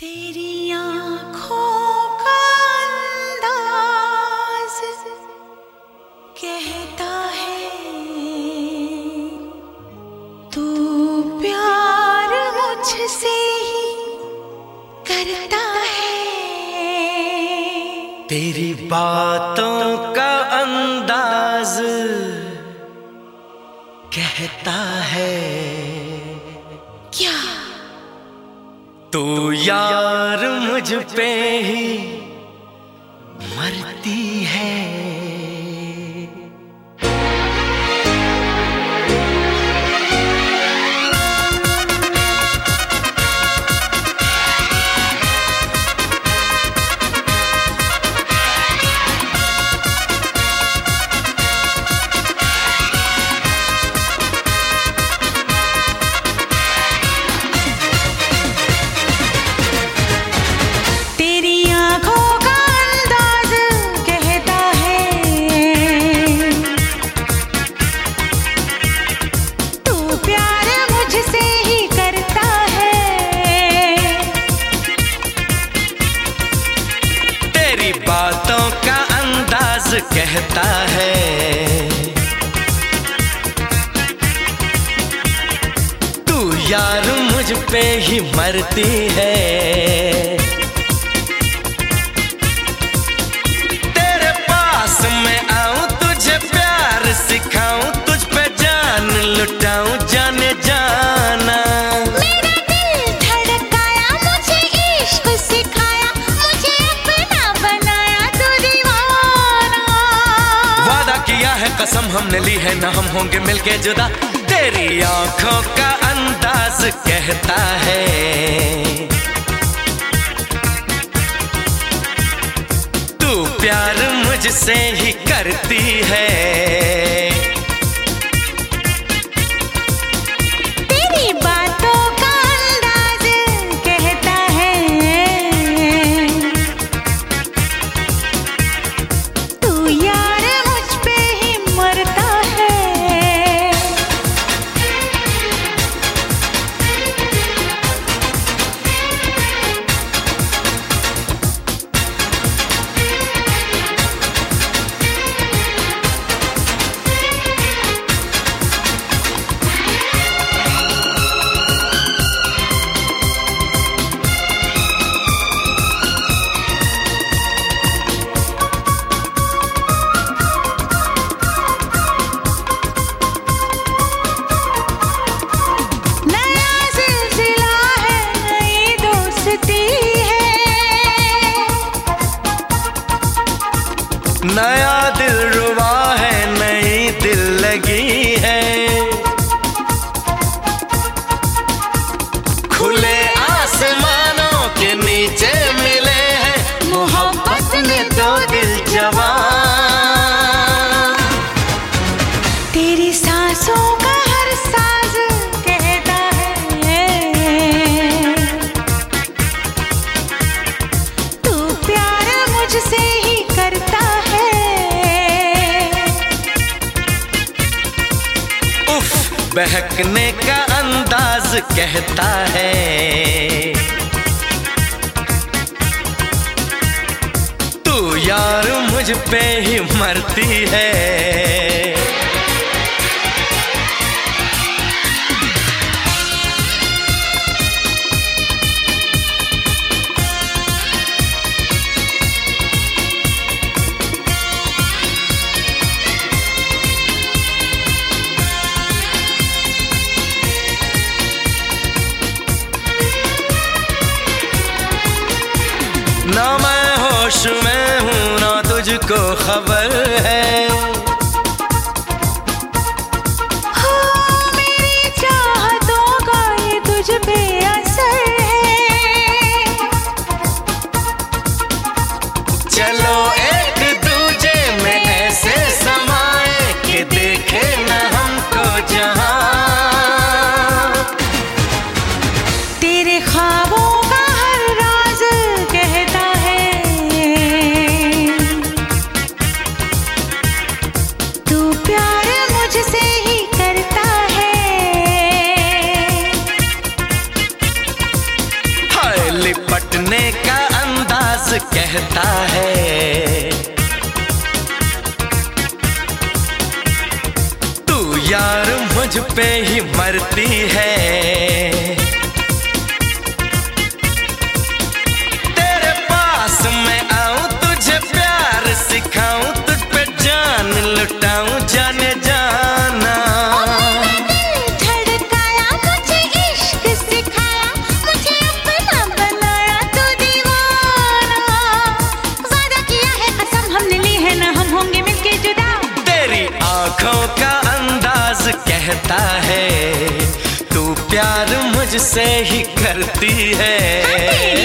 तेरी आँखों का अंदाज कहता है तू प्यार मुझसे ही करता है। तेरी बातों का अंदाज कहता है क्या तू यार मुझ पे ही मरती है। बातों का अंदाज कहता है तू यार मुझ पे ही मरती है। तेरे पास मैं आऊं तुझे प्यार सिखाऊं तुझ पे जान लुटाऊं जाने जाना। कसम हमने ली है ना हम होंगे मिलके जुदा। तेरी आंखों का अंदाज कहता है तू प्यार मुझसे ही करती है। तेरी बातों का अंदाज कहता है तू यार नया दिल रुबा है नई दिल लगी है। खुले आसमानों के नीचे मिले हैं मोहब्बत ने दो दिल जवान। तेरी सांसों का हर साज कहता है तू प्यार मुझसे ही करता है। बहकने का अंदाज कहता है तू यार मुझ पे ही मरती है। ना मैं होश में हूँ ना तुझको खबर है। हो मेरी चाहतों का ये तुझ पे असर है। चलो एक दूजे में ऐसे समाए कि देखे न हमको जहां। तेरे ख्वाबों का हर राज कहता है पटने का अंदाज कहता है। तू यार मुझ पे ही मरती है। तेरे पास मैं आऊं, तुझे प्यार सिखाऊं, तुझ पे जान लुटाऊं, जाने जाना। धड़काया मुझे, इश्क सिखाया मुझे, अपना बनाया तू दीवाना। वादा किया है, कसम हमने ली है, ना हम होंगे मिलके जुदा। तेरी आंखों का अंदाज कहता है, तू प्यार मुझसे ही करती है।